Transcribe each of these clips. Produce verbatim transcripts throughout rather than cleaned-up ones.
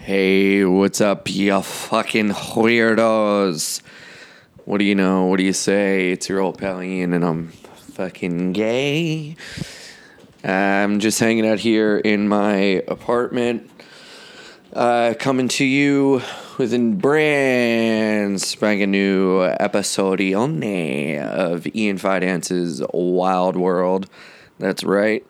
Hey, what's up, you fucking weirdos? What do you know? What do you say? It's your old pal Ian, and I'm fucking gay. I'm just hanging out here in my apartment, uh, coming to you with a brand spanking new episode of Ian Finance's Wild World. That's right.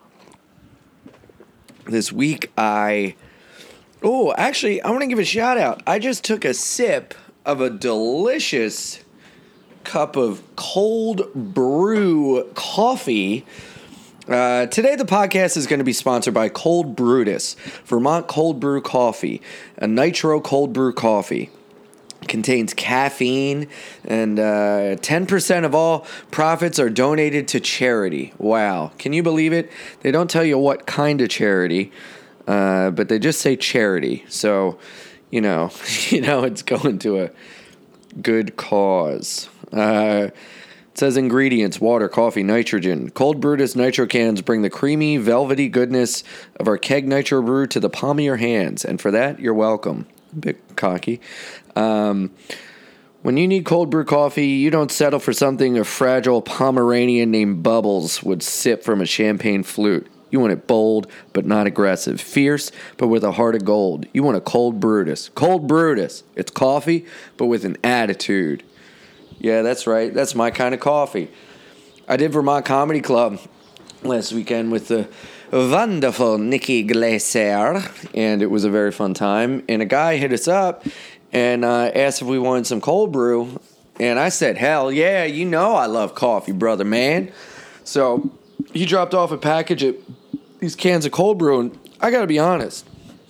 This week I... Oh, actually, I want to give a shout out. I just took a sip of a delicious cup of cold brew coffee. Uh, today, the podcast is going to be sponsored by Cold Brutus, Vermont cold brew coffee, a nitro cold brew coffee. It contains caffeine, and uh, ten percent of all profits are donated to charity. Wow. Can you believe it? They don't tell you what kind of charity. Uh, but they just say charity, so you know, you know it's going to a good cause. Uh, it says ingredients: water, coffee, nitrogen. Cold Brutus nitro cans bring the creamy, velvety goodness of our keg nitro brew to the palm of your hands, and for that, you're welcome. A bit cocky. Um, when you need cold brew coffee, you don't settle for something a fragile Pomeranian named Bubbles would sip from a champagne flute. You want it bold, but not aggressive. Fierce, but with a heart of gold. You want a Cold Brutus. Cold Brutus. It's coffee, but with an attitude. Yeah, that's right. That's my kind of coffee. I did Vermont Comedy Club last weekend with the wonderful Nikki Glaser, and it was a very fun time. And a guy hit us up and uh, asked if we wanted some cold brew. And I said, hell yeah, you know I love coffee, brother, man. So he dropped off a package of these cans of cold brew, and I gotta be honest,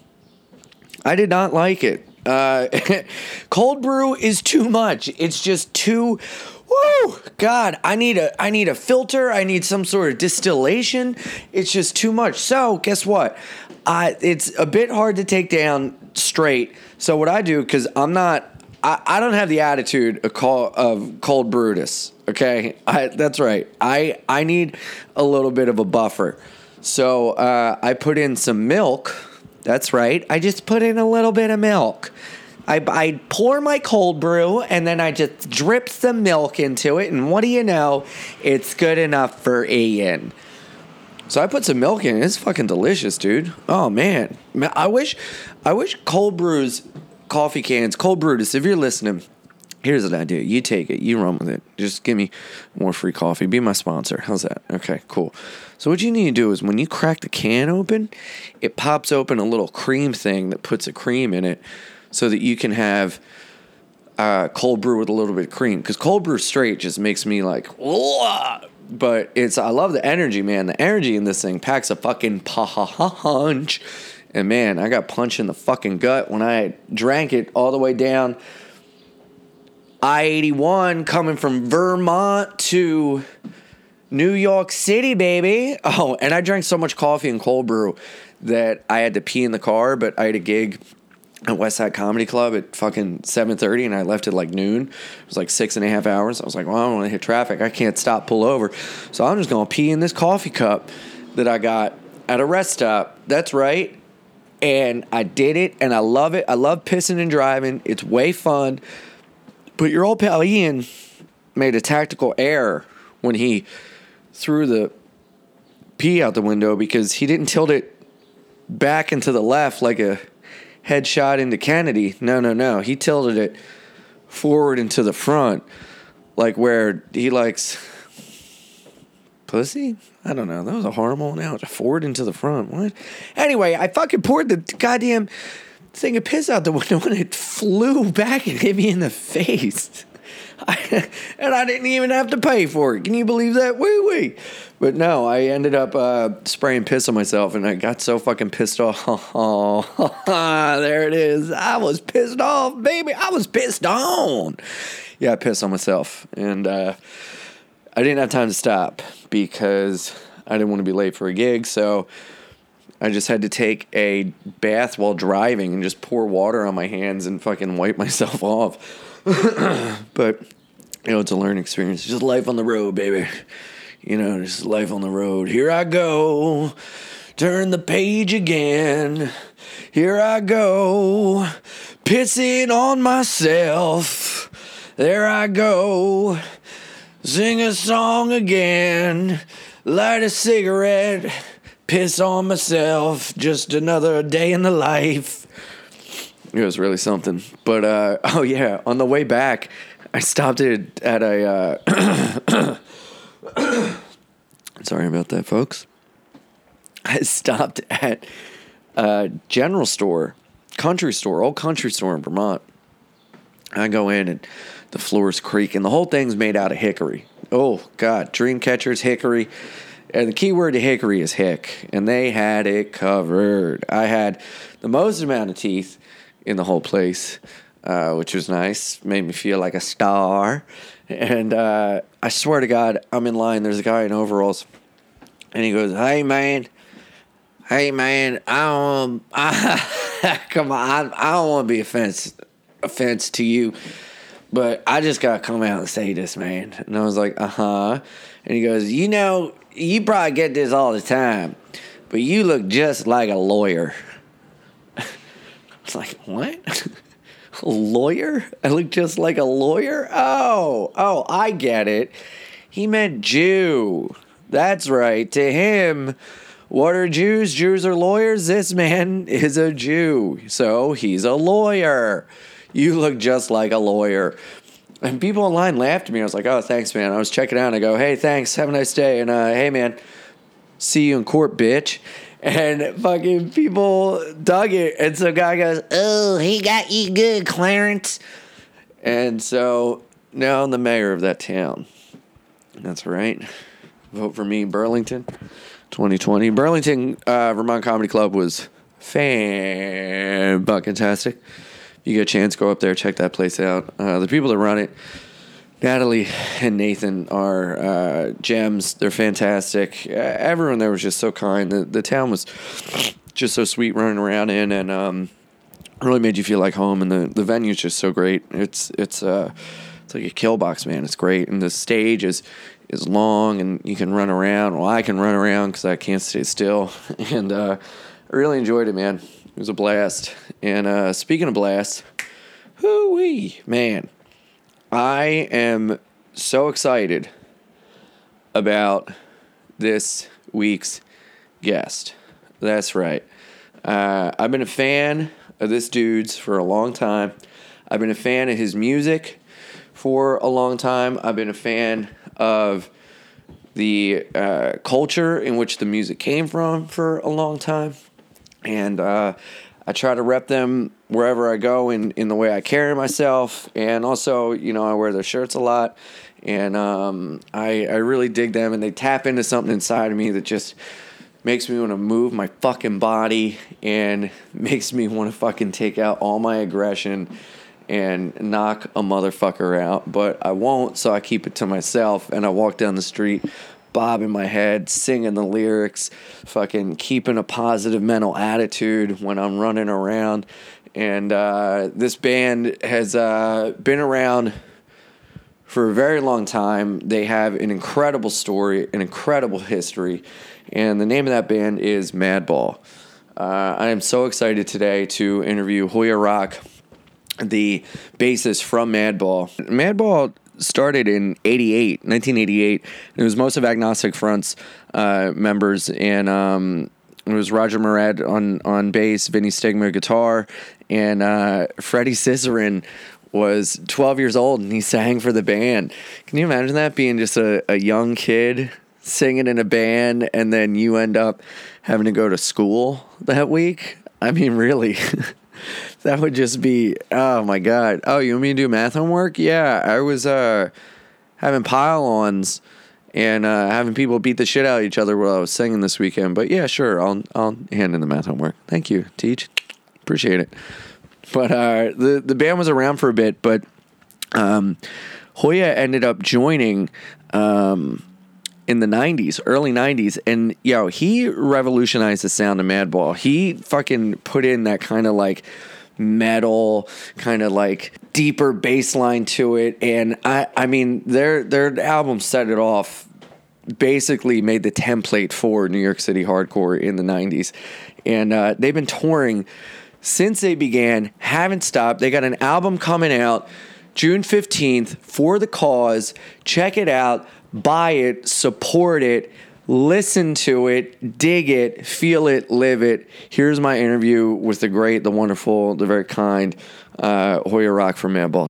I did not like it. Uh, cold brew is too much. It's just too, woo, God, I need a, I need a filter. I need some sort of distillation. It's just too much. So guess what? I, it's a bit hard to take down straight. So what I do, because I'm not, I, I don't have the attitude of, call, of Cold Brutus. Okay, I, that's right. I I need a little bit of a buffer. So uh, I put in some milk. That's right. I just put in a little bit of milk. I, I pour my cold brew, and then I just drip some milk into it. And what do you know? It's good enough for Ian. So I put some milk in. It's fucking delicious, dude. Oh, man. I wish, I wish Cold Brew's coffee cans, Cold Brutus, if you're listening, here's an idea. You take it. You run with it. Just give me more free coffee. Be my sponsor. How's that? Okay, cool. So what you need to do is when you crack the can open, it pops open a little cream thing that puts a cream in it so that you can have uh, cold brew with a little bit of cream. Because cold brew straight just makes me like, whoa! But it's, I love the energy, man. The energy in this thing packs a fucking punch. And man, I got punched in the fucking gut when I drank it all the way down I eighty-one coming from Vermont to New York City, baby. Oh, and I drank so much coffee and cold brew that I had to pee in the car, but I had a gig at Westside Comedy Club at fucking seven thirty, and I left at like noon. It was like six and a half hours. I was like, well, I don't want to hit traffic. I can't stop, pull over. So I'm just going to pee in this coffee cup that I got at a rest stop. That's right. And I did it, and I love it. I love pissing and driving. It's way fun. But your old pal Ian made a tactical error when he threw the pee out the window because he didn't tilt it back and to the left like a headshot into Kennedy. No, no, no. He tilted it forward and to the front like where he likes pussy? I don't know. That was a horrible analogy. Forward and to the front. What? Anyway, I fucking poured the goddamn thing of piss out the window when it flew back and hit me in the face. I, and I didn't even have to pay for it. Can you believe that? Wee wee. But no, I ended up uh, spraying piss on myself, and I got so fucking pissed off. Oh, there it is. I was pissed off, baby. I was pissed on. Yeah, I pissed on myself. And uh, I didn't have time to stop because I didn't want to be late for a gig, so I just had to take a bath while driving and just pour water on my hands and fucking wipe myself off. But, you know, it's a learning experience. It's just life on the road, baby. You know, just life on the road. Here I go. Turn the page again. Here I go, pissing on myself. There I go, sing a song again, light a cigarette, piss on myself. Just another day in the life. It was really something. But, uh, oh yeah, on the way back, I stopped at, at a, uh, sorry about that, folks. I stopped at a general store, country store, old country store in Vermont. I go in and the floor's creaking. The whole thing's made out of hickory. Oh, God. Dreamcatcher's hickory. And the key word to hickory is hick. And they had it covered. I had the most amount of teeth in the whole place, uh, which was nice. Made me feel like a star. And uh, I swear to God, I'm in line. There's a guy in overalls. And he goes, hey, man. Hey, man. I don't I, come on. I, I don't want to be offense, offense to you. But I just got to come out and say this, man. And I was like, uh-huh. And he goes, you know, you probably get this all the time, but you look just like a lawyer. I was like, what? A lawyer? I look just like a lawyer? Oh, oh, I get it. He meant Jew. That's right. To him, what are Jews? Jews are lawyers. This man is a Jew, so he's a lawyer. You look just like a lawyer. And people online laughed at me. I was like, oh, thanks, man. I was checking out and I go, hey, thanks. Have a nice day. And, uh, hey, man, see you in court, bitch. And fucking people dug it. And so guy goes, oh, he got you good, Clarence. And so now I'm the mayor of that town. That's right. Vote for me, Burlington, twenty twenty. Burlington uh, Vermont Comedy Club was fan-fucking-tastic. You get a chance, go up there, check that place out. Uh, the people that run it, Natalie and Nathan, are uh, gems. They're fantastic. Uh, everyone there was just so kind. The, the town was just so sweet running around in, and um, really made you feel like home. And the, the venue's just so great. It's it's uh it's like a kill box, man. It's great, and the stage is is long, and you can run around. Well, I can run around because I can't stay still, and uh, I really enjoyed it, man. It was a blast. And uh, speaking of blast, hoo-wee, man, I am so excited about this week's guest. That's right. Uh, I've been a fan of this dude's for a long time. I've been a fan of his music for a long time. I've been a fan of the uh, culture in which the music came from for a long time. And uh, I try to rep them wherever I go in, in the way I carry myself. And also, you know, I wear their shirts a lot. And um, I, I really dig them. And they tap into something inside of me that just makes me want to move my fucking body and makes me want to fucking take out all my aggression and knock a motherfucker out. But I won't, so I keep it to myself. And I walk down the street bobbing my head, singing the lyrics, fucking keeping a positive mental attitude when I'm running around. And uh, this band has uh, been around for a very long time. They have an incredible story, an incredible history. And the name of that band is Madball. Uh, I am so excited today to interview Hoya Rock, the bassist from Madball. Madball started in eighty-eight, nineteen eighty-eight. It was most of Agnostic Front's uh, members, and um, it was Roger Murad on, on bass, Vinny Stigma guitar, and uh, Freddie Cicerin was twelve years old, and he sang for the band. Can you imagine that, being just a, a young kid singing in a band, and then you end up having to go to school that week? I mean, really. That would just be, oh my God. Oh, you want me to do math homework? Yeah, I was uh, having pile-ons and uh, having people beat the shit out of each other while I was singing this weekend. But yeah, sure, I'll I'll hand in the math homework. Thank you, Teach. Appreciate it. But uh, the, the band was around for a bit, but um, Hoya ended up joining um, in the nineties, early nineties, and yo, he revolutionized the sound of Madball. He fucking put in that kind of like metal, kind of like deeper bass line to it, and I I mean their their album set it off basically made the template for New York City hardcore in the nineties. And uh, they've been touring since they began, haven't stopped. They got an album coming out June fifteenth, For the Cause. Check it out, buy it, support it, listen to it, dig it, feel it, live it. Here's my interview with the great, the wonderful, the very kind uh, Hoya Rock from Madball.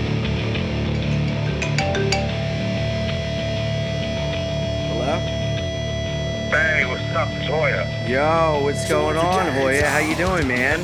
Hoya. Yo, what's going on, Hoya? How you doing, man?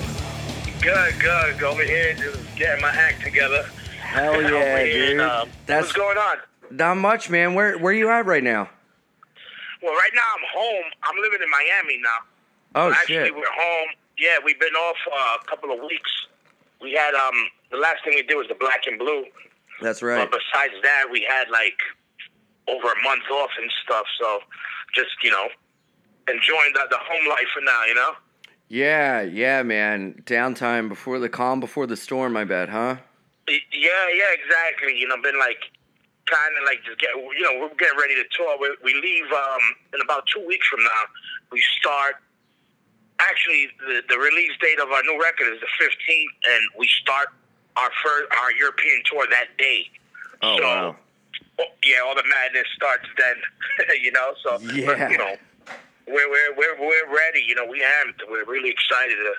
Good, good. Over here, just getting my act together. Hell yeah, here, dude. Um, That's what's going on? Not much, man. Where where you at right now? Well, right now I'm home. I'm living in Miami now. Oh, so shit. Actually, we're home. Yeah, we've been off uh, a couple of weeks. We had um the last thing we did was the Black and Blue. That's right. But besides that, we had like over a month off and stuff. So just you know. Enjoying the, the home life for now, you know? Yeah, yeah, man. Downtime before the calm, before the storm, I bet, huh? Yeah, yeah, exactly. You know, been like, kind of like just get, you know, we're getting ready to tour. We, we leave um, in about two weeks from now. We start, actually, the, the release date of our new record is the fifteenth, and we start our first, our European tour that day. Oh, so, wow. Yeah, all the madness starts then, you know? So, yeah. But, you know, We're we're we're we're ready, you know. We amped. We're really excited to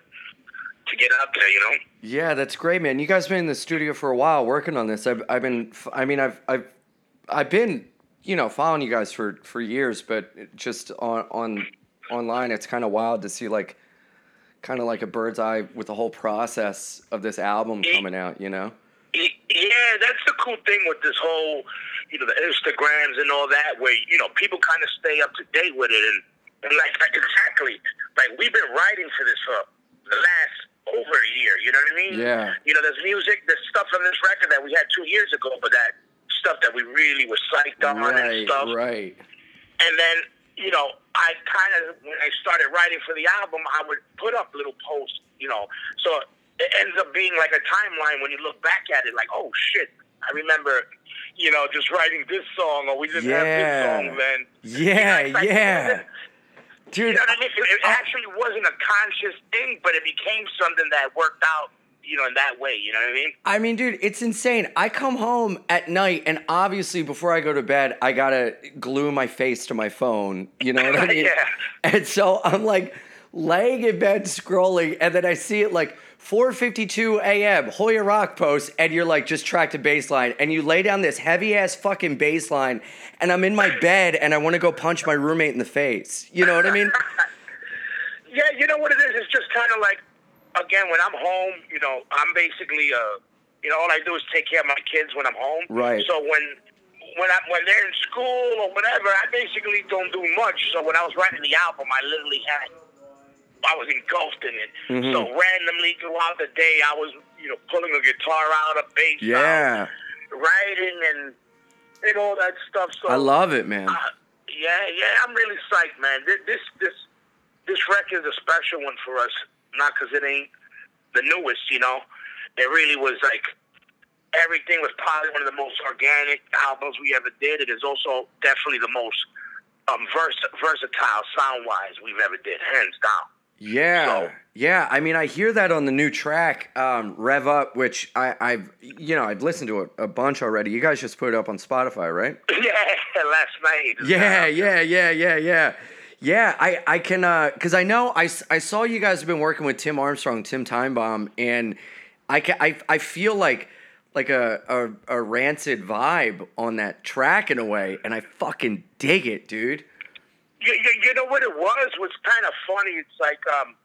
to get out there, you know. Yeah, that's great, man. You guys been in the studio for a while working on this. I've I've been. I mean, I've I've I've been you know following you guys for, for years, but just on on online, it's kind of wild to see like kind of like a bird's eye with the whole process of this album coming out. You know. Yeah, that's the cool thing with this whole, you know, the Instagrams and all that, where you know people kind of stay up to date with it and. And like, exactly, like we've been writing for this for the last over a year. You know what I mean? Yeah. You know, there's music, there's stuff on this record that we had two years ago, but that stuff that we really were psyched on right, and stuff. Right. And then, you know, I kind of when I started writing for the album, I would put up little posts. You know, so it ends up being like a timeline when you look back at it. Like, oh shit, I remember. You know, just writing this song, or we didn't yeah. have this song then. Yeah, you know, like, yeah. Dude, you know what I mean? It, it actually wasn't a conscious thing, but it became something that worked out, you know, in that way. You know what I mean? I mean, dude, it's insane. I come home at night, and obviously before I go to bed, I gotta glue my face to my phone. You know what I mean? Yeah. And so I'm like laying in bed scrolling, and then I see it like four fifty-two a.m. Hoya Rock post, and you're like just tracked to baseline, and you lay down this heavy ass fucking baseline, and I'm in my bed, and I want to go punch my roommate in the face. You know what I mean? Yeah, you know what it is? It's just kind of like, again, when I'm home, you know, I'm basically, uh, you know, all I do is take care of my kids when I'm home. Right. So when when I when they're in school or whatever, I basically don't do much. So when I was writing the album, I literally had. I was engulfed in it. Mm-hmm. So randomly throughout the day, I was, you know, pulling a guitar out, a bass yeah. out, writing and and all that stuff. So I love it, man. Uh, yeah, yeah, I'm really psyched, man. This this this, this record is a special one for us, not because it ain't the newest, you know. It really was like everything was probably one of the most organic albums we ever did. It is also definitely the most um, vers- versatile sound-wise we've ever did, hands down. Yeah, so, yeah. I mean, I hear that on the new track, um, Rev Up, which I, I've, you know, I've listened to it a bunch already. You guys just put it up on Spotify, right? Yeah, last night. Yeah, yeah, yeah, yeah, yeah. Yeah, I, I can, uh, because I know I, I saw you guys have been working with Tim Armstrong, Tim Timebomb, and I, can, I, I feel like like a, a, a rancid vibe on that track in a way, and I fucking dig it, dude. You, you, you know what it was? Was kind of funny. It's like, um,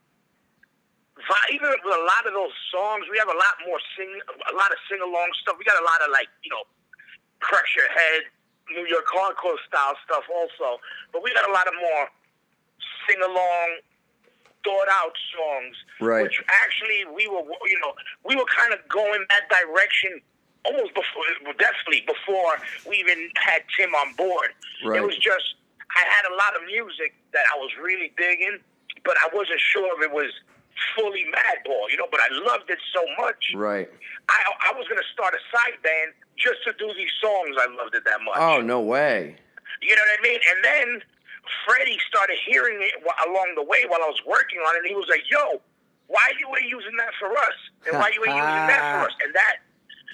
even with a lot of those songs, we have a lot more sing, a lot of sing-along stuff. We got a lot of like, you know, Pressure Head, New York hardcore style stuff also. But we got a lot of more sing-along, thought-out songs. Right. Which actually we were, you know, we were kind of going that direction almost before, definitely before we even had Tim on board. Right. It was just, I had a lot of music that I was really digging, but I wasn't sure if it was fully Madball, you know, but I loved it so much. Right. I I was going to start a side band just to do these songs. I loved it that much. Oh, no way. You know what I mean? And then Freddie started hearing it along the way while I was working on it, and he was like, yo, why you ain't using that for us? And why you ain't using that for us? And that,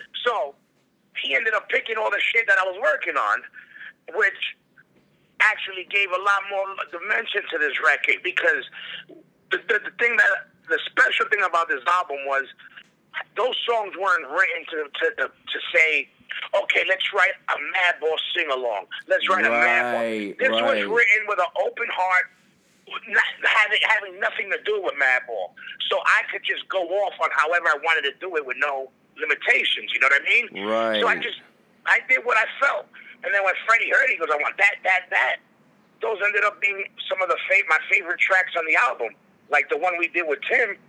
so he ended up picking all the shit that I was working on, which actually gave a lot more dimension to this record, because the, the, the thing that, the special thing about this album was those songs weren't written to, to, to, to say, okay, let's write a Madball sing-along. Let's write right, a Madball. This right. was written with an open heart, not having, having nothing to do with Madball. So I could just go off on however I wanted to do it with no limitations, you know what I mean? Right. So I just, I did what I felt. And then when Freddie heard it, he goes, I want that, that, that. Those ended up being some of the fa- my favorite tracks on the album. Like the one we did with Tim.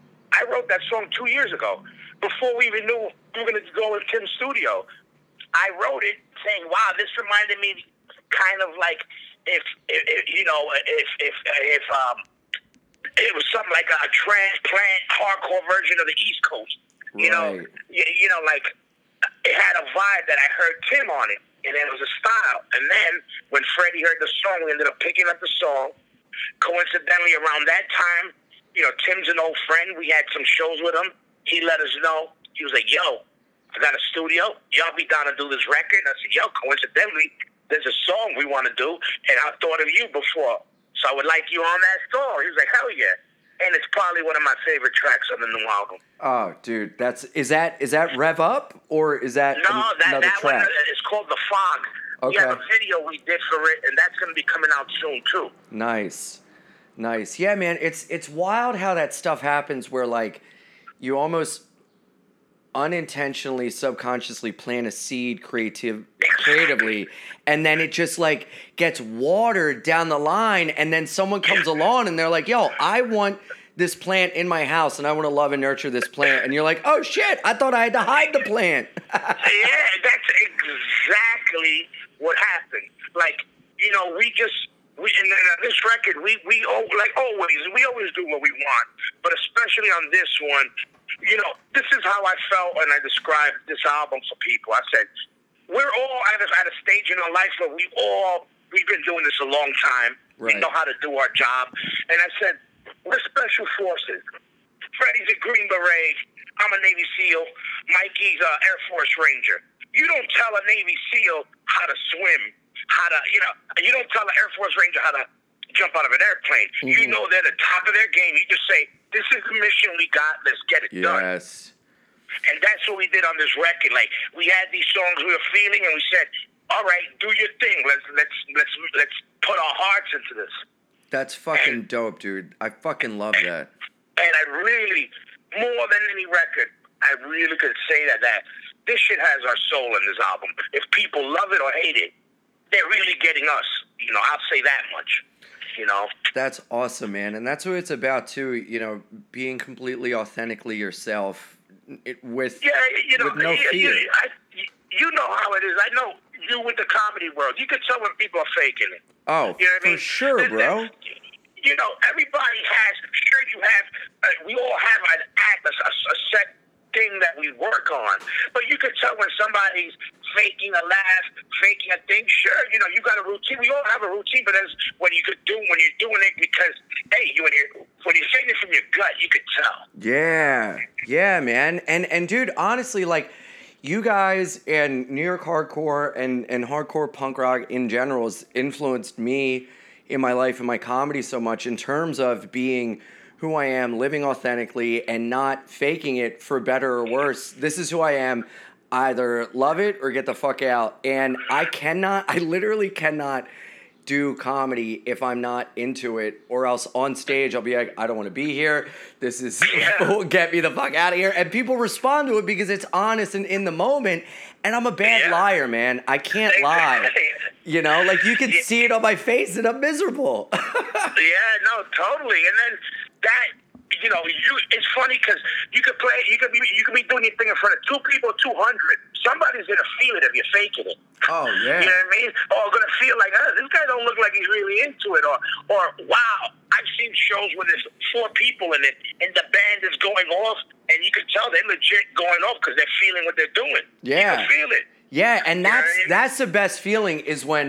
I wrote that song two years ago, before we even knew we were going to go in Tim's studio. I wrote it saying, wow, this reminded me kind of like if, if, if you know, if, if, if um, it was something like a transplant hardcore version of the East Coast. You right. know, you, you know, like it had a vibe that I heard Tim on it, and it was a style. And then when Freddie heard the song, we ended up picking up the song. Coincidentally, around that time, you know, Tim's an old friend. We had some shows with him. He let us know. He was like, yo, I got a studio. Y'all be down to do this record? And I said, yo, coincidentally, there's a song we want to do, and I thought of you before. So I would like you on that song. He was like, hell yeah. And it's probably one of my favorite tracks on the new album. Oh, dude, that's is that is that Rev Up, or is that no? An, that another that track? one is called The Fog. Okay. We have a video we did for it, and that's going to be coming out soon too. Nice, nice. Yeah, man, it's it's wild how that stuff happens. Where like you almost unintentionally, subconsciously plant a seed creative creatively, and then it just like gets watered down the line, and then someone comes along and they're like, yo, I want this plant in my house, and I want to love and nurture this plant. And you're like, oh shit, I thought I had to hide the plant. Yeah, that's exactly what happened. Like, you know, we just we in this record, we we like always, we always do what we want, but especially on this one, you know, this is how I felt when I described this album for people. I said, we're all at a, at a stage in our life where we all, we've been doing this a long time. Right. We know how to do our job. And I said, we're special forces. Freddie's a Green Beret. I'm a Navy SEAL. Mikey's an Air Force Ranger. You don't tell a Navy SEAL how to swim, how to, you know, you don't tell an Air Force Ranger how to jump out of an airplane. Mm-hmm. You know they're the top of their game. You just say, this is the mission we got. Let's get it yes. done. Yes. And that's what we did on this record. Like, we had these songs we were feeling, and we said, all right, do your thing. Let's let's let's let's put our hearts into this. That's fucking and, dope, dude. I fucking love that. And I really, more than any record, I really could say that that this shit has our soul in this album. If people love it or hate it, they're really getting us. You know, I'll say that much. You know, that's awesome, man, and that's what it's about too. You know, being completely authentically yourself, it, with yeah, you know, with no you, fear. You, I, you know how it is. I know you with the comedy world. You can tell when people are faking it. Oh, you know what for I mean? sure, There's, bro. There's, you know, everybody has. Sure, you have. Uh, we all have an act, a, a, a set thing that we work on. But you can tell when somebody's faking a laugh, faking a thing. Sure, you know, you got a routine. We all have a routine, but that's when you could do when you're doing it because hey, you when you're when you're saying it from your gut, you could tell. Yeah, yeah, man. And and dude, honestly, like you guys and New York hardcore and and hardcore punk rock in general has influenced me in my life and my comedy so much in terms of being who I am, living authentically and not faking it for better or worse. This is who I am. Either love it or get the fuck out. And I cannot, I literally cannot do comedy if I'm not into it, or else on stage I'll be like, I don't want to be here. This is, yeah. Get me the fuck out of here. And people respond to it because it's honest and in the moment. And I'm a bad yeah. liar, man. I can't lie. You know, like you can yeah. see it on my face and I'm miserable. Yeah, no, totally. And then that, you know, you it's funny because you could play, you could be, you could be doing your thing in front of two people, two hundred. Somebody's gonna feel it if you're faking it. Oh yeah. You know what I mean? Or gonna feel like, oh, this guy don't look like he's really into it. Or, or wow, I've seen shows where there's four people in it, and the band is going off, and you can tell they're legit going off because they're feeling what they're doing. Yeah. You can feel it. Yeah, and that's you know I mean? That's the best feeling is when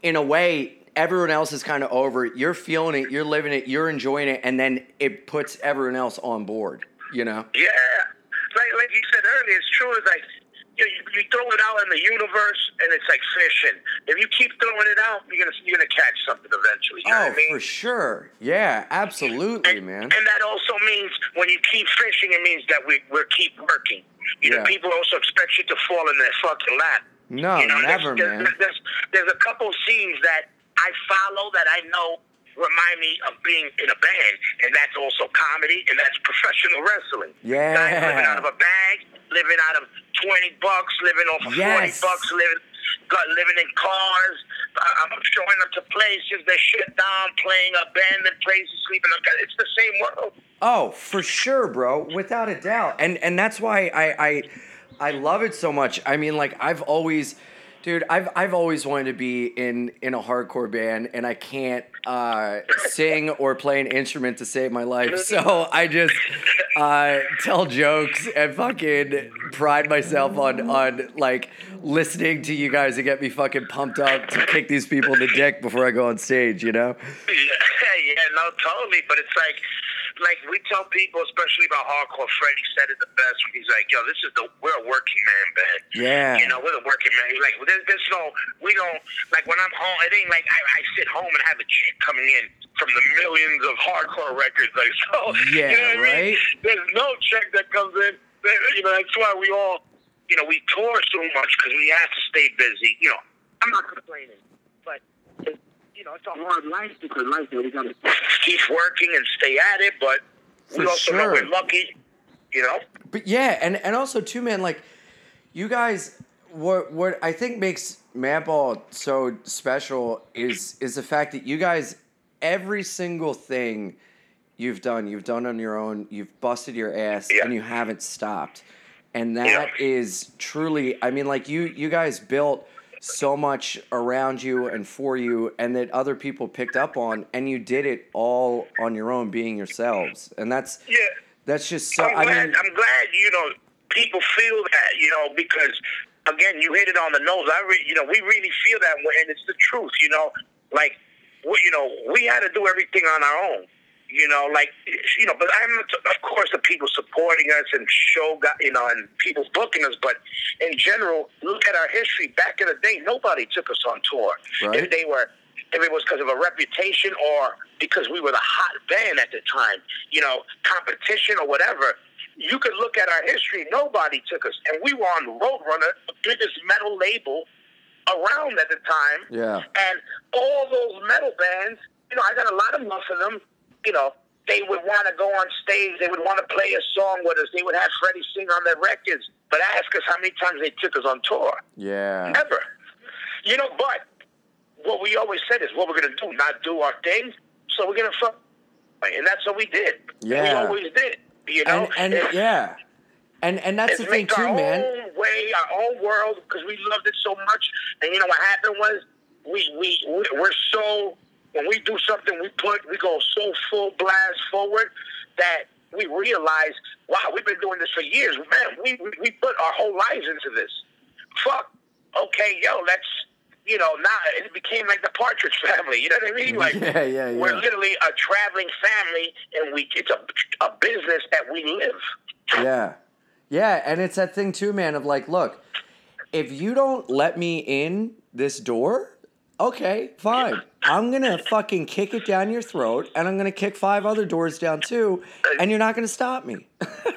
in a way, everyone else is kind of over it. You're feeling it, you're living it, you're enjoying it, and then it puts everyone else on board, you know? Yeah. Like like you said earlier, it's true. It's like, you, you throw it out in the universe, and it's like fishing. If you keep throwing it out, you're gonna you're gonna catch something eventually. You know Oh, what I mean? for sure. Yeah, absolutely, and, man. And that also means when you keep fishing, it means that we we keep working. You Yeah. know, people also expect you to fall in their fucking lap. No, you know, never, there's, man. There's, there's, there's a couple scenes that I follow that I know remind me of being in a band, and that's also comedy, and that's professional wrestling. Yeah. Guys living out of a bag, living out of twenty bucks, living off of Yes. forty bucks, living got living in cars. Uh, I'm showing up to places, they shut down, playing abandoned places, sleeping. It's the same world. Oh, for sure, bro, without a doubt, and and that's why I I I love it so much. I mean, like I've always, dude, I've I've always wanted to be in in a hardcore band, and I can't uh, sing or play an instrument to save my life. So I just uh, tell jokes and fucking pride myself on on like listening to you guys to get me fucking pumped up to kick these people in the dick before I go on stage. You know? Yeah, yeah, no, totally. But it's like. Like we tell people, especially about hardcore, Freddie said it the best. He's like, "Yo, this is the we're a working man band. Yeah, you know, we're the working man. He's like, there's, there's no, we don't like when I'm home. It ain't like I, I sit home and have a check coming in from the millions of hardcore records. Like, so yeah, you know what right. I mean? There's no check that comes in. You know, that's why we all, you know, we tour so much because we have to stay busy. You know, I'm not complaining, but. It's, You know, it's a hard life because life, you know, we gotta keep working and stay at it, but we For also sure. know we're lucky, you know? But yeah, and, and also too, man, like you guys, what what I think makes Madball so special is is the fact that you guys, every single thing you've done, you've done on your own, you've busted your ass, Yeah. and you haven't stopped, and that Yeah. is truly, I mean, like you you guys built so much around you and for you, and that other people picked up on, and you did it all on your own, being yourselves, and that's Yeah. that's just so. I'm I glad, mean, I'm glad, you know, people feel that, you know, because, again, you hit it on the nose. I re- you know, we really feel that way, and it's the truth, you know? Like, we, you know, we had to do everything on our own. You know, like, you know, but I'm, of course, the people supporting us and show, you know, and people booking us. But in general, look at our history. Back in the day, nobody took us on tour. Right. If they were, if it was because of a reputation or because we were the hot band at the time, you know, competition or whatever, you could look at our history. Nobody took us. And we were on Roadrunner, the biggest metal label around at the time. Yeah. And all those metal bands, you know, I got a lot of love for them. You know, they would want to go on stage. They would want to play a song with us. They would have Freddie sing on their records. But ask us how many times they took us on tour. yeah. Never. You know, but what we always said is what we're going to do, not do our thing. So we're going to fuck. And that's what we did. Yeah. We always did. You know? And, and It's- yeah. And and that's the it's thing make too, our man. own way, our own world, because we loved it so much. And you know what happened was, we we we- we're so when we do something, we put we go so full blast forward that we realize, wow, we've been doing this for years, man. We we, we put our whole lives into this. Fuck. Okay, yo, let's. You know, now it became like the Partridge Family. You know what I mean? Like, Yeah, yeah, yeah. we're literally a traveling family, and we it's a a business that we live. Yeah. Yeah, and it's that thing too, man, of like, look, if you don't let me in this door, okay, fine. I'm going to fucking kick it down your throat, and I'm going to kick five other doors down too, and you're not going to stop me.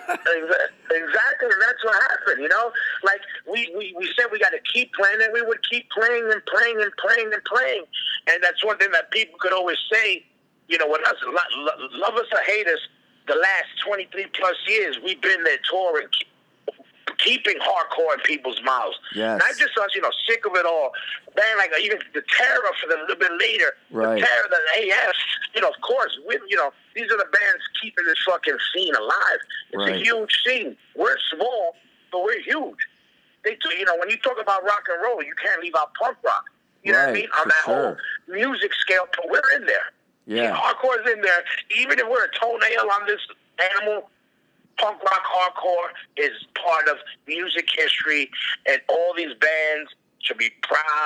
Exactly, and that's what happened, you know? Like, we, we, we said we got to keep playing, and we would keep playing and playing and playing and playing. And that's one thing that people could always say, you know, with us, lo- lo- love us or hate us, the last twenty-three plus years, we've been there touring, keeping hardcore in people's mouths. Yes. Not just us, you know, sick of it all. Man, like even the Terror for them a little bit later. Right. The Terror, the A F, you know, of course, we, you know, these are the bands keeping this fucking scene alive. It's Right. a huge scene. We're small, but we're huge. They, do- you know, when you talk about rock and roll, you can't leave out punk rock. You know what I Right, mean? On for that sure. whole music scale, but we're in there. Yeah. Hardcore's in there. Even if we're a toenail on this animal, punk rock hardcore is part of music history, and all these bands should be proud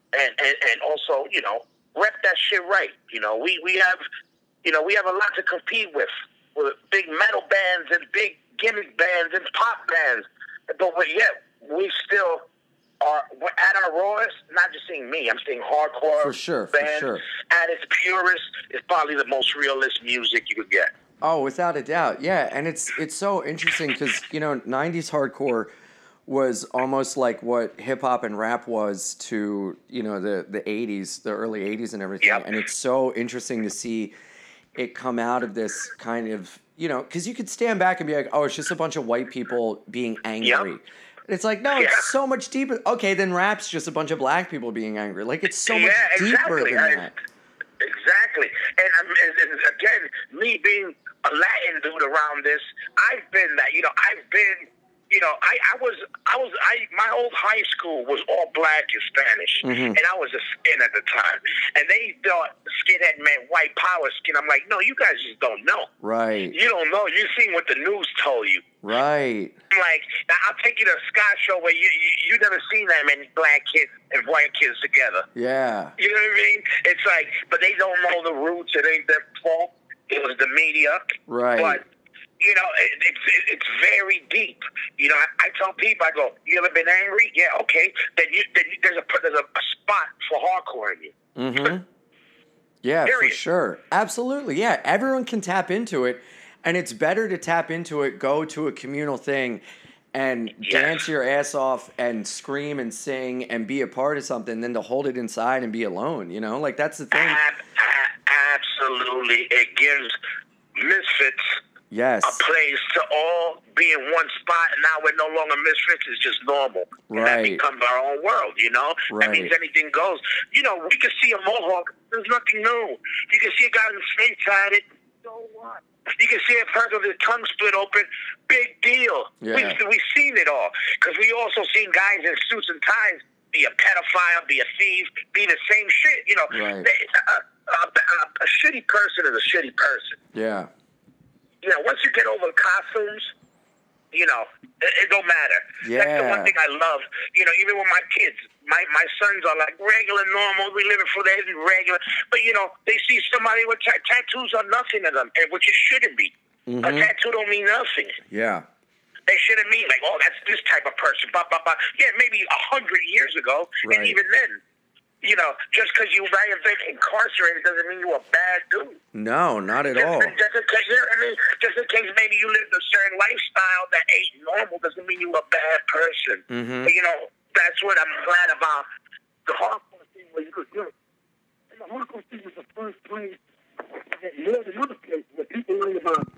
and, and and also, you know, rep that shit right. You know, we we have, you know, we have a lot to compete with with big metal bands and big gimmick bands and pop bands, but yet we still are at our rawest. Not just saying me, I'm saying hardcore for sure, band for sure. At its purest, is probably the most realist music you could get. Oh, without a doubt, yeah, and it's it's so interesting because you know nineties hardcore was almost like what hip hop and rap was to you know the the eighties, the early eighties, and everything. Yep. And it's so interesting to see it come out of this kind of you know because you could stand back and be like, oh, it's just a bunch of white people being angry. Yep. It's like, no, yeah. it's so much deeper. Okay, then rap's just a bunch of black people being angry. Like, it's so much yeah, deeper exactly. than I, that. Exactly. And, um, and, and again, me being a Latin dude around this, I've been that, you know, I've been, you know, I, I was, I was, I, my old high school was all black and Spanish, mm-hmm. and I was a skin at the time, and they thought skinhead meant white power skin. I'm like, no, you guys just don't know. Right. You don't know. You've seen what the news told you. Right. I'm like, now I'll take you to a Scott show where you, you, you never seen that many black kids and white kids together. Yeah. You know what I mean? It's like, but they don't know the roots. It ain't their fault. It was the media. Right. But, you know, it, it's it, it's very deep. You know, I, I tell people, I go, you ever been angry? Yeah, okay. Then you, then you, there's a there's a, a spot for hardcore in you. Mm-hmm. Yeah, Period. for sure. Absolutely. Yeah, everyone can tap into it, and it's better to tap into it, go to a communal thing, and Yes. dance your ass off and scream and sing and be a part of something than to hold it inside and be alone, you know? Like, that's the thing. Ab- a- absolutely. It gives misfits Yes. a place to all be in one spot, and now we're no longer misfits. It's just normal. And that Right. becomes our own world, you know? Right. That means anything goes. You know, we can see a mohawk. There's nothing new. You can see a guy with his face tatted. So what? You can see a person with his tongue split open. Big deal. Yeah. We've, we've seen it all. Because we also seen guys in suits and ties be a pedophile, be a thief, be the same shit. You know, Right. they, a, a, a, a shitty person is a shitty person. Yeah. You know, once you get over the costumes, you know, it, it don't matter. Yeah. That's the one thing I love. You know, even with my kids, my, my sons are like regular, normal. We live it for them, regular. But, you know, they see somebody with ta- tattoos are nothing to them, and which it shouldn't be. Mm-hmm. A tattoo don't mean nothing. Yeah. They shouldn't mean like, oh, that's this type of person. Bah, bah, bah. Yeah, maybe a hundred years ago, Right. and even then, you know, just because you might have been incarcerated doesn't mean you're a bad dude. No, not at Just, all. just in case, you know what I mean, just in case maybe you lived a certain lifestyle that ain't normal doesn't mean you're a bad person. Mm-hmm. But, you know, that's what I'm glad about the hardcore thing where you could do it. And the hardcore thing was the first place that more than other places where people learn about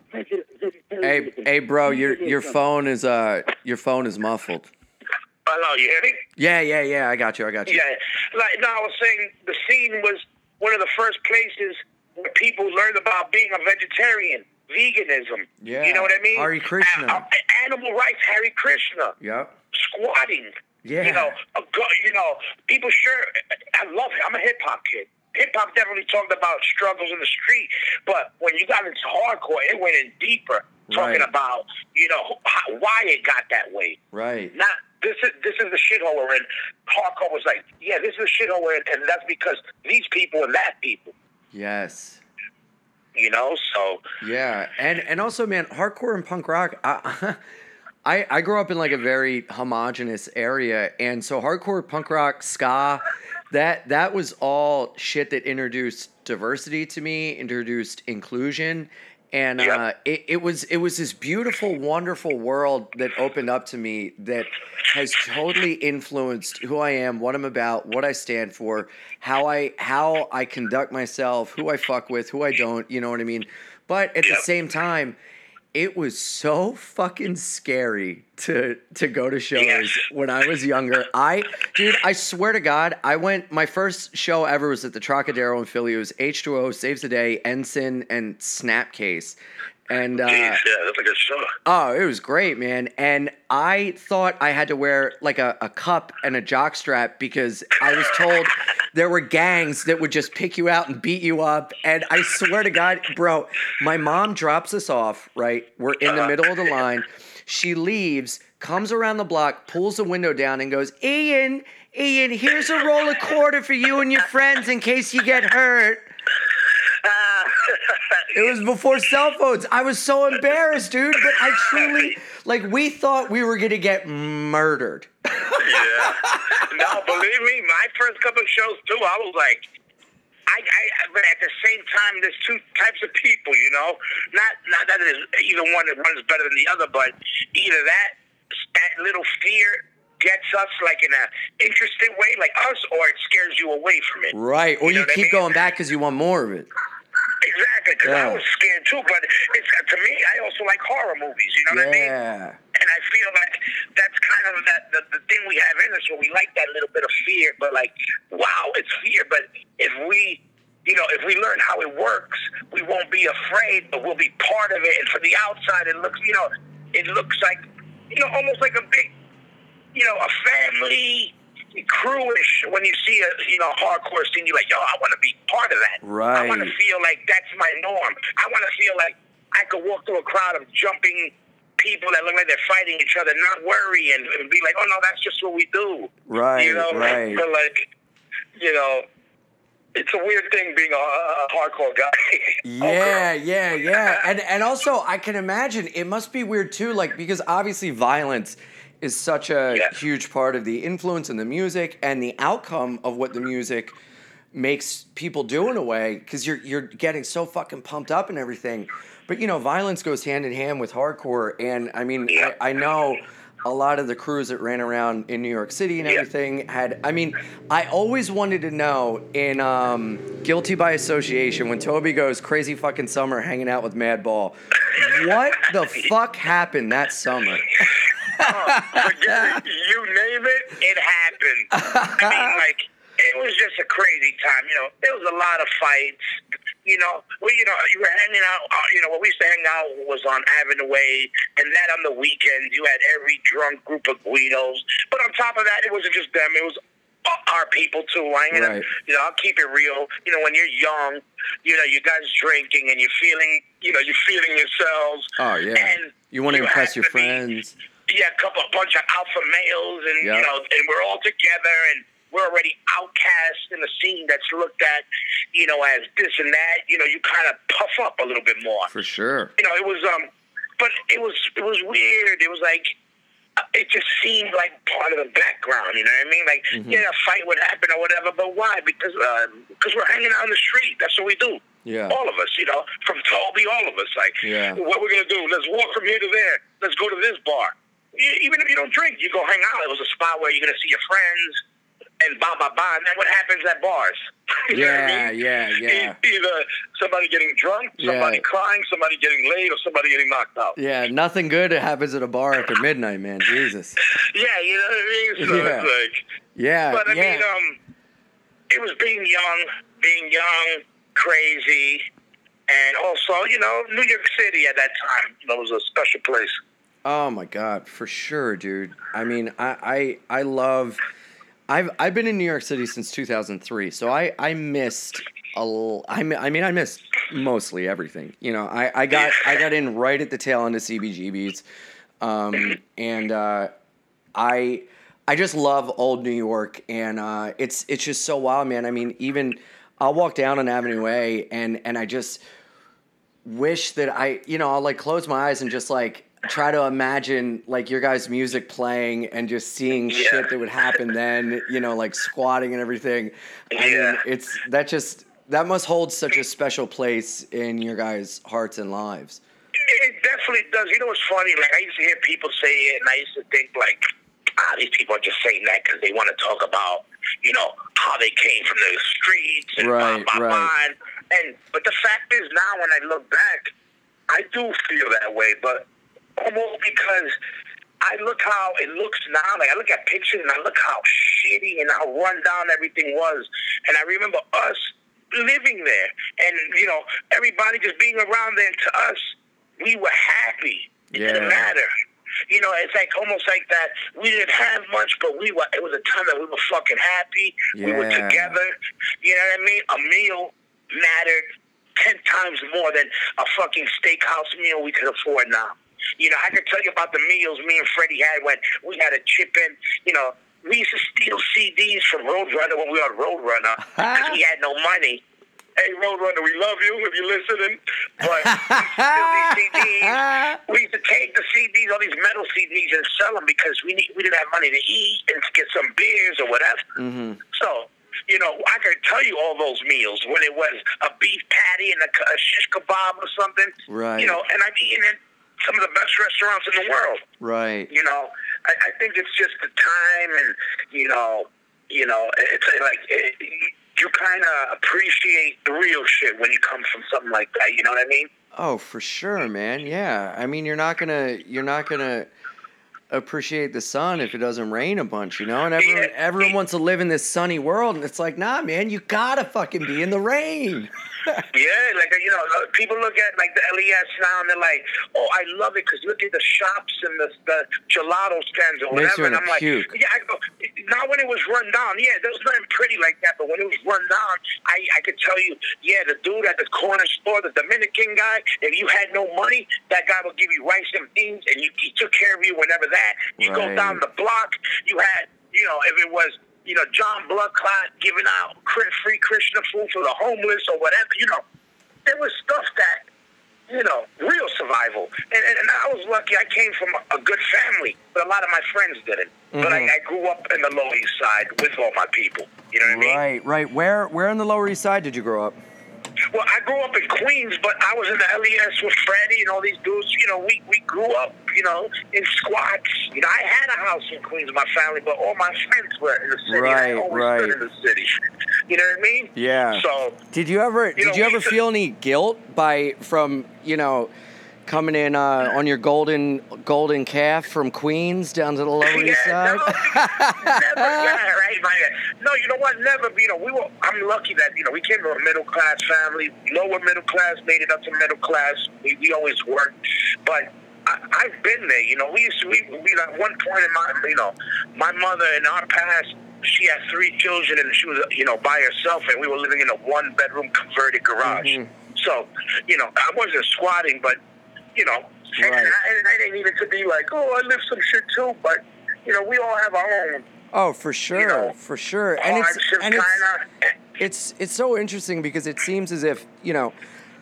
Hey, hey, bro, your your phone is uh your phone is muffled. Hello, you hear me? Yeah, yeah, yeah. I got you. I got you. Yeah, like no, I was saying the scene was one of the first places where people learned about being a vegetarian, veganism. Yeah. You know what I mean? Hare Krishna. A- a- animal rights, Hare Krishna. Yep. Squatting. Yeah. You know, a, go- you know, people sure. I love it. I'm a hip hop kid. Hip hop definitely talked about struggles in the street, but when you got into hardcore, it went in deeper, talking Right. about you know how, why it got that way. Right. Not this is this is the shithole we're in. Hardcore was like, yeah, this is the shithole we're in, and that's because these people and that people. Yes. You know, so Yeah, and and also, man, hardcore and punk rock. I, I I grew up in like a very homogenous area, and so hardcore, punk rock, ska, that that was all shit that introduced diversity to me, introduced inclusion. And uh, Yeah. it, it was it was this beautiful, wonderful world that opened up to me that has totally influenced who I am, what I'm about, what I stand for, how I how I conduct myself, who I fuck with, who I don't. You know what I mean? But at Yep. the same time, it was so fucking scary to to go to shows Yes. when I was younger. I, dude, I swear to God, I went. My first show ever was at the Trocadero in Philly. It was H two O, Saves the Day, Ensign, and Snapcase. And uh, geez, yeah, that's like a show. oh, it was great, man. And I thought I had to wear like a, a cup and a jock strap because I was told there were gangs that would just pick you out and beat you up. And I swear to God, bro, my mom drops us off, right? We're in the middle of the line. She leaves, comes around the block, pulls the window down, and goes, Ian, Ian, here's a roll of quarter for you and your friends in case you get hurt. Uh, It was before cell phones. I was so embarrassed, dude. But I truly, like, we thought we were going to get murdered. Yeah. No, believe me, my first couple of shows, too, I was like, I, I, but at the same time, there's two types of people, you know? Not not that there's either one that one is better than the other, but either that, that little fear gets us, like, in an interesting way, like us, or it scares you away from it. Right. Or you, You know what I keep mean? going back because you want more of it. Exactly, because Yeah. I was scared too. But it's to me, I also like horror movies. You know what I mean? Yeah. And I feel like that's kind of that the, the thing we have in us, where we like that little bit of fear. But like, wow, it's fear. But if we, you know, if we learn how it works, we won't be afraid, but we'll be part of it. And from the outside, it looks, you know, it looks like, you know, almost like a big, you know, a family crewish. When you see a, you know, hardcore scene, you're like, yo, I want to be part of that. Right. I want to feel like that's my norm. I want to feel like I could walk through a crowd of jumping people that look like they're fighting each other, not worry and, and be like, oh no, that's just what we do. Right, You know, right. but like, you know, it's a weird thing being a, a hardcore guy. Yeah, yeah, yeah. And and also I can imagine it must be weird too, like, because obviously violence is such a Yeah. huge part of the influence in the music and the outcome of what the music makes people do in a way, because you're you're getting so fucking pumped up and everything. But you know, violence goes hand in hand with hardcore, and I mean, Yeah. I, I know a lot of the crews that ran around in New York City and Yeah. everything had. I mean, I always wanted to know in um, Guilty by Association when Toby goes crazy fucking summer hanging out with Madball, what the fuck happened that summer? Oh, forget it. You name it, it happened. I mean, like, it was just a crazy time. You know, there was a lot of fights. You know, we, you know, you were hanging out. Uh, you know, where we used to hang out was on Avenue Way, and that on the weekends, you had every drunk group of Guidos. But on top of that, it wasn't just them; it was our people too. I mean, Right. you know, I'll keep it real. You know, when you're young, you know, you guys drinking and you're feeling, you know, you're feeling yourselves. Oh yeah, And you want to you impress have your to be- friends. Yeah, a couple, a bunch of alpha males, and Yep. you know, and we're all together, and we're already outcast in the scene that's looked at, you know, as this and that. You know, you kind of puff up a little bit more. For sure. You know, it was um, but it was it was weird. It was like uh, it just seemed like part of the background. You know what I mean? Like, Mhm. yeah, a fight would happen or whatever, but why? Because uh, because we're hanging out on the street. That's what we do. Yeah. All of us, you know, from Toby, all of us. Like, Yeah. what we're gonna do? Let's walk from here to there. Let's go to this bar. E- Even if you don't drink, you go hang out. It was a spot where you're gonna see your friends and blah blah blah. And then what happens at bars? You know what I Yeah, mean? yeah, yeah. E- Either somebody getting drunk, somebody Yeah. crying, somebody getting laid, or somebody getting knocked out. Yeah, nothing good happens at a bar after midnight, man. Jesus. Yeah, you know what I mean. So Yeah. it's like, Yeah, but I yeah. mean, um, it was being young, being young, crazy, and also, you know, New York City at that time, you know, was a special place. Oh my god, for sure, dude. I mean, I I, I love. I've I've been in New York City since two thousand three, so I I missed a. l- I mi- I mean, I missed mostly everything. You know, I, I got I got in right at the tail end of C B G B's, um, and uh, I I just love old New York, and uh, it's it's just so wild, man. I mean, even I'll walk down on Avenue A, and and I just wish that I, you know, I'll like close my eyes and just like try to imagine like your guys' music playing and just seeing Yeah. shit that would happen then, you know, like squatting and everything. I Yeah. mean, it's that just that must hold such a special place in your guys' hearts and lives. It definitely does. You know what's funny? Like, I used to hear people say it, and I used to think, like, ah, these people are just saying that because they want to talk about, you know, how they came from the streets and Right, blah, blah, right. blah. And, and, but the fact is now when I look back, I do feel that way, but almost because I look how it looks now. Like, I look at pictures and I look how shitty and how run down everything was. And I remember us living there and, you know, everybody just being around there. And to us, we were happy. It Yeah. didn't matter. You know, it's like almost like that. We didn't have much, but we were. It was a time that we were fucking happy. We were Yeah. together. You know what I mean? A meal mattered ten times more than a fucking steakhouse meal we could afford now. You know, I can tell you about the meals me and Freddie had when we had a chip in. You know, we used to steal C Ds from Roadrunner when we were on Roadrunner because we had no money. Hey, Roadrunner, we love you if you're listening. But we used to steal these C Ds. We used to take the C Ds, all these metal C Ds, and sell them because we need, we didn't have money to eat and to get some beers or whatever. Mm-hmm. So, you know, I can tell you all those meals when it was a beef patty and a, a shish kebab or something. Right. You know, and I've eaten at some of the best restaurants in the world. Right. You know, I, I think it's just the time, and you know, you know, it's like it, you kind of appreciate the real shit when you come from something like that. You know what I mean? Oh, for sure, man. Yeah. I mean, you're not gonna, you're not gonna appreciate the sun if it doesn't rain a bunch, you know? And everyone, Yeah. everyone wants to live in this sunny world, and it's like, nah, man, you gotta fucking be in the rain. Yeah, like, you know, people look at, like, the L E S now, and they're like, oh, I love it, because look at the shops and the, the gelato stands or Makes whatever. you And wanna I'm like, puke. yeah, I go, not when it was run down. Yeah, there was nothing pretty like that, but when it was run down, I, I could tell you, yeah, the dude at the corner store, the Dominican guy, if you had no money, that guy would give you rice and beans, and you, he took care of you whenever that. You Right. go down the block, you had, you know, if it was, you know, John Bloodclot giving out free Krishna food for the homeless or whatever, you know, there was stuff that, you know, real survival. And, and, and I was lucky. I came from a, a good family, but a lot of my friends didn't. Mm-hmm. But I, I grew up in the Lower East Side with all my people. You know what I mean? Right, right. Where, where in the Lower East Side did you grow up? Well, I grew up in Queens, but I was in the L E S with Freddie and all these dudes. You know, we, we grew up, you know, in squats. You know, I had a house in Queens with my family, but all my friends were in the city. Right, I always right. been in the city. You know what I mean? Yeah. So Did you ever, did know, you we ever used to- feel any guilt by, from, you know, coming in uh, on your golden golden calf from Queens down to the Lower Yeah, East Side? no, never, yeah, right, right. No, you know what? Never. You know, we were. I'm lucky that you know we came from a middle class family, lower middle class, made it up to middle class. We, we always worked, but I, I've been there. You know, we used to. We, we at one point in my, you know, my mother in our past, she had three children, and she was, you know, by herself, and we were living in a one bedroom converted garage. Mm-hmm. So, you know, I wasn't squatting, but you know. And, Right. and, I, and I didn't need it to be like, oh, I live some shit too, but you know, we all have our own. Oh, for sure, You know, for sure. And it's hardships, and it's, kinda. it's it's so interesting because it seems as if, you know,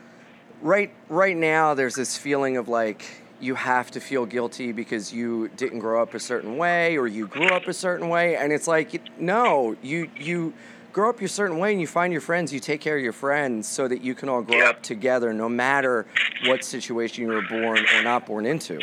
right right now there's this feeling of like you have to feel guilty because you didn't grow up a certain way or you grew up a certain way, and it's like, no, you you grow up a certain way and you find your friends, you take care of your friends so that you can all grow Yeah. up together no matter what situation you were born or not born into.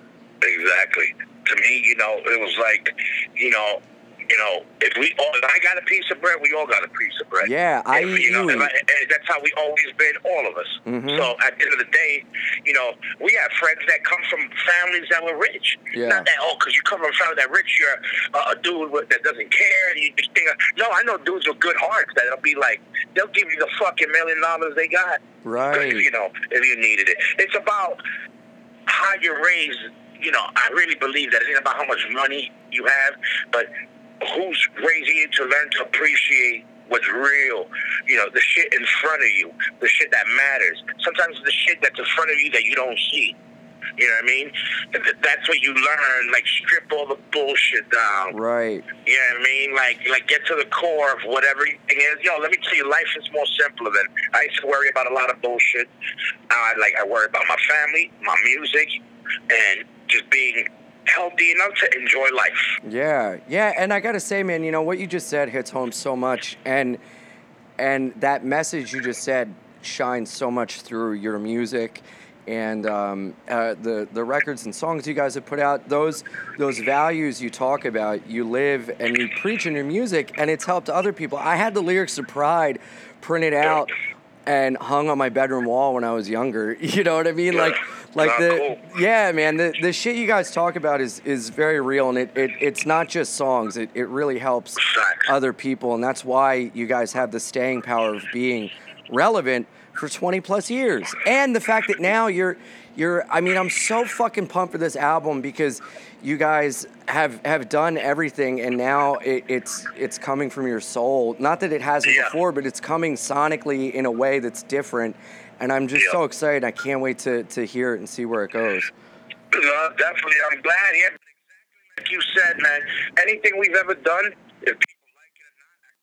Exactly. To me, you know, it was like, you know, you know, if we all, if I got a piece of bread, we all got a piece of bread. Yeah, I If, eat you know, you if I, eat. and that's how we always been, all of us. Mhm. So at the end of the day, you know, we have friends that come from families that were rich. Yeah. Not that, oh, because you come from a family that rich, you're uh, a dude with, that doesn't care. And you just think, no, I know dudes with good hearts that'll be like, they'll give you the fucking million dollars they got. Right. You know, if you needed it. It's about how you're raised. You know, I really believe that it ain't about how much money you have, but who's raising you to learn to appreciate what's real. You know, the shit in front of you, the shit that matters. Sometimes the shit that's in front of you that you don't see. You know what I mean? And th- That's what you learn. Like, strip all the bullshit down. Right. You know what I mean? Like, like get to the core of whatever thing is. Yo, let me tell you, life is more simpler than I used to worry about a lot of bullshit. Now I like I worry about my family, my music, and just being healthy enough to enjoy life. Yeah, yeah, and I gotta say, man, you know what you just said hits home so much, and and that message you just said shines so much through your music, and um, uh, the the records and songs you guys have put out. Those those values you talk about, you live and you preach in your music, and it's helped other people. I had the lyrics to Pride printed out and hung on my bedroom wall when I was younger. You know what I mean? Yeah. Like, like Not the cool. yeah, man. The the shit you guys talk about is is very real, and it, it it's not just songs. It it really helps Facts. other people, and that's why you guys have the staying power of being relevant for twenty plus years, and the fact that now you're you're. I mean, I'm so fucking pumped for this album because you guys have have done everything, and now it, it's it's coming from your soul. Not that it hasn't Yeah. before, but it's coming sonically in a way that's different. And I'm just Yeah. so excited. I can't wait to, to hear it and see where it goes. No, definitely. I'm glad. Yeah, like you said, man. Anything we've ever done, if people like it or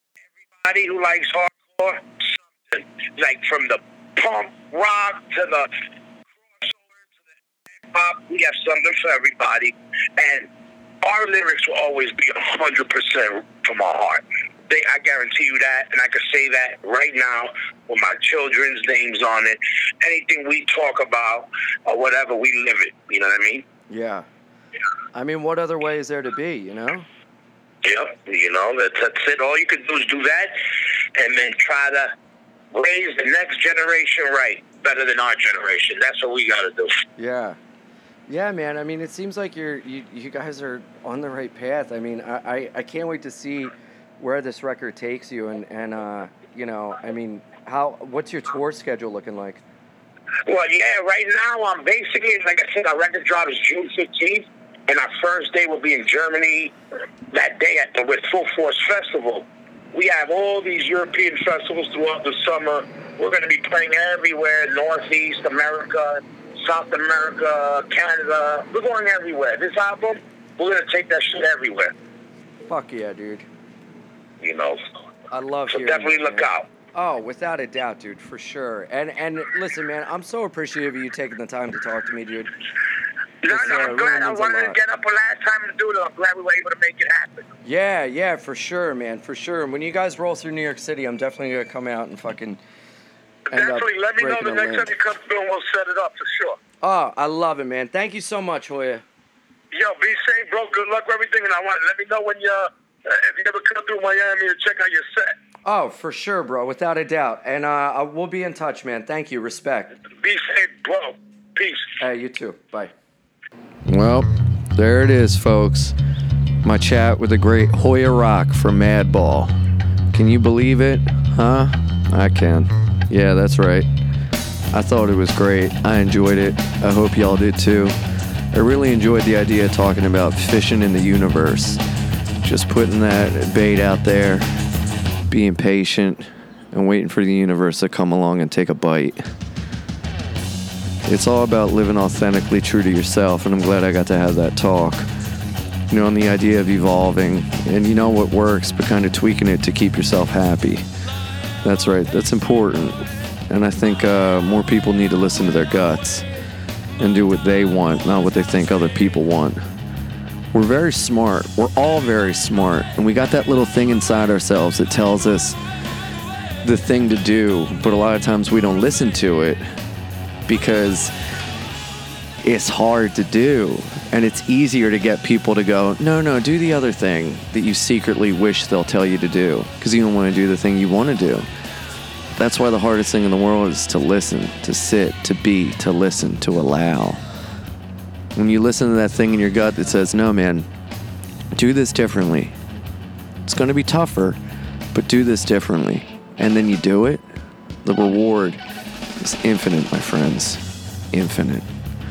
not, everybody who likes hardcore, something like from the punk rock to the crossover to the hip hop, we have something for everybody. And our lyrics will always be a hundred percent from our heart. They, I guarantee you that, and I can say that right now with my children's names on it. Anything we talk about or whatever, we live it. You know what I mean? Yeah. I mean, what other way is there to be, you know? Yep. You know, that's, that's it. All you can do is do that and then try to raise the next generation right, better than our generation. That's what we got to do. Yeah. Yeah, man. I mean, it seems like you're, you you guys are on the right path. I mean, I, I, I can't wait to see where this record takes you. And, and uh, you know, I mean, how what's your tour schedule looking like? Well, yeah, right now I'm basically, like I said, our record drop is June fifteenth, and our first day will be in Germany that day at the with Full Force Festival. We have all these European festivals throughout the summer. We're going to be playing everywhere, Northeast America, South America, Canada. We're going everywhere. This album, we're going to take that shit everywhere. Fuck yeah, dude. You know. I love so hearing definitely that, look man. out. Oh, without a doubt, dude, for sure. And and listen, man, I'm so appreciative of you taking the time to talk to me, dude. No, This, no, uh, I'm really glad. I means a wanted to lot. get up a last time to do it. I'm glad we were able to make it happen. Yeah, yeah, for sure, man, for sure. And when you guys roll through New York City, I'm definitely gonna come out and fucking end Definitely. up Let me know breaking the a next limb. time you come through and we'll set it up for sure. Oh, I love it, man. Thank you so much, Hoya. Yo, be safe, bro. Good luck with everything. And I want let me know when you, uh, if you ever come through Miami to check out your set. Oh, for sure, bro, without a doubt. And uh, I- we'll be in touch, man. Thank you. Respect. Be safe, bro. Peace. Hey, you too. Bye. Well, there it is, folks. My chat with the great Hoya Rock from Madball. Can you believe it? Huh? I can. Yeah, that's right. I thought it was great. I enjoyed it. I hope y'all did too. I really enjoyed the idea of talking about fishing in the universe. Just putting that bait out there, being patient, and waiting for the universe to come along and take a bite. It's all about living authentically true to yourself, and I'm glad I got to have that talk. You know, on the idea of evolving, and you know what works, but kind of tweaking it to keep yourself happy. That's right, that's important. And I think uh, more people need to listen to their guts and do what they want, not what they think other people want. We're very smart. We're all very smart. And we got that little thing inside ourselves that tells us the thing to do, but a lot of times we don't listen to it because it's hard to do. And it's easier to get people to go, no, no, do the other thing that you secretly wish they'll tell you to do because you don't want to do the thing you want to do. That's why the hardest thing in the world is to listen, to sit, to be, to listen, to allow. When you listen to that thing in your gut that says, no, man, do this differently. It's going to be tougher, but do this differently. And then you do it, the reward is infinite, my friends. Infinite.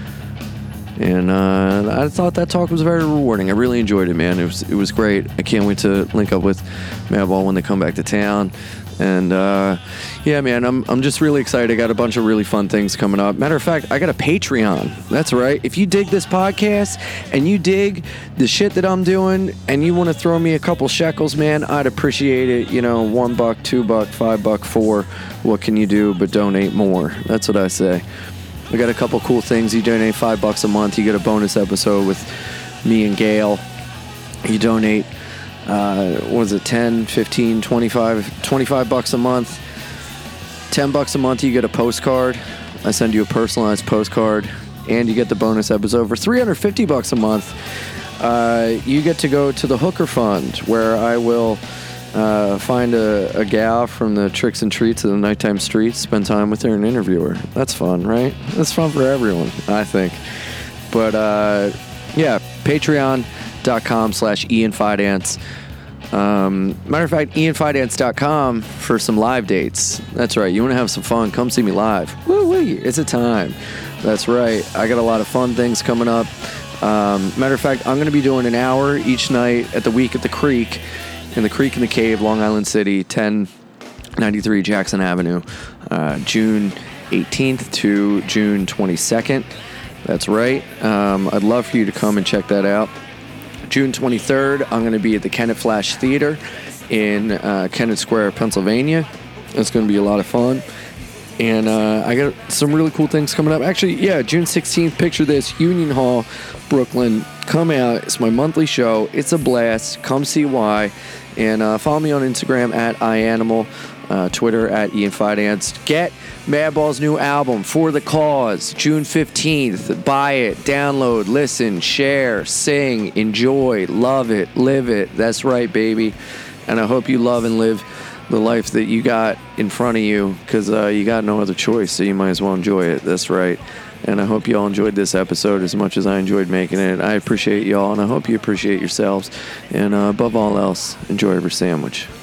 And uh, I thought that talk was very rewarding. I really enjoyed it, man. It was it was great. I can't wait to link up with Madball when they come back to town. And uh, yeah, man, I'm I'm just really excited. I got a bunch of really fun things coming up. Matter of fact, I got a Patreon. That's right. If you dig this podcast and you dig the shit that I'm doing and you want to throw me a couple shekels, man, I'd appreciate it. You know, one buck, two buck, five buck, four. What can you do but donate more? That's what I say. I got a couple cool things. You donate five bucks a month, you get a bonus episode with me and Gail. You donate, uh, what was it, ten, fifteen, twenty-five, twenty-five bucks a month. ten bucks a month, you get a postcard. I send you a personalized postcard, and you get the bonus episode. For three hundred fifty bucks a month, uh, you get to go to the Hooker Fund, where I will Uh, find a, a gal from the Tricks and Treats of the Nighttime Streets, spend time with her and interview her. That's fun, right? That's fun for everyone, I think. But, uh, yeah, patreon.com slash Ian Fidance. Um, matter of fact, ian fidance dot com for some live dates. That's right. You want to have some fun, come see me live. Woo-wee, it's a time. That's right. I got a lot of fun things coming up. Um, matter of fact, I'm going to be doing an hour each night at the Week at the Creek, in the Creek in the Cave, Long Island City, ten ninety-three Jackson Avenue, uh, June eighteenth to June twenty-second. That's right. Um, I'd love for you to come and check that out. June twenty-third, I'm going to be at the Kennett Flash Theater in uh, Kennett Square, Pennsylvania. It's going to be a lot of fun. And uh, I got some really cool things coming up. Actually, yeah, June sixteenth, picture this, Union Hall, Brooklyn. Come out. It's my monthly show. It's a blast. Come see why. And uh, follow me on Instagram at iAnimal, uh, Twitter at Ian Fidance. Get Madball's new album, For the Cause, June fifteenth. Buy it, download, listen, share, sing, enjoy, love it, live it. That's right, baby. And I hope you love and live the life that you got in front of you, because uh, you got no other choice, so you might as well enjoy it. That's right. And I hope you all enjoyed this episode as much as I enjoyed making it. I appreciate y'all, and I hope you appreciate yourselves. And uh, above all else, enjoy every sandwich.